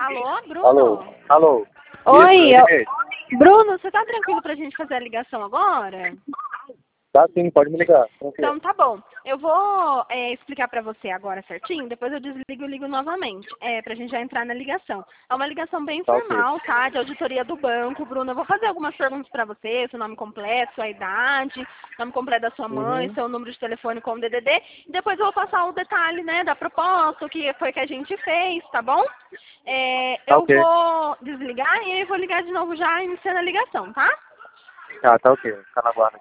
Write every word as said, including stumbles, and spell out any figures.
Alô, Bruno? Alô, alô. Oi, Isso, eu... liguei. Bruno, você tá tranquilo pra gente fazer a ligação agora? Tá sim, pode me ligar. Tranquilo. Então tá bom. Eu vou é, explicar pra você agora certinho, depois eu desligo e ligo novamente, é, pra gente já entrar na ligação. É uma ligação bem Tá ok. informal, tá? De auditoria do banco, Bruno. Eu vou fazer algumas perguntas pra você, seu nome completo, sua idade, nome completo da sua mãe, Uhum. seu número de telefone com o D D D, e depois eu vou passar o detalhe, né, da proposta, o que foi que a gente fez, tá bom? É, Tá eu ok. vou desligar e aí eu vou ligar de novo já iniciando a ligação, tá? Tá, tá ok. Tá na guarda.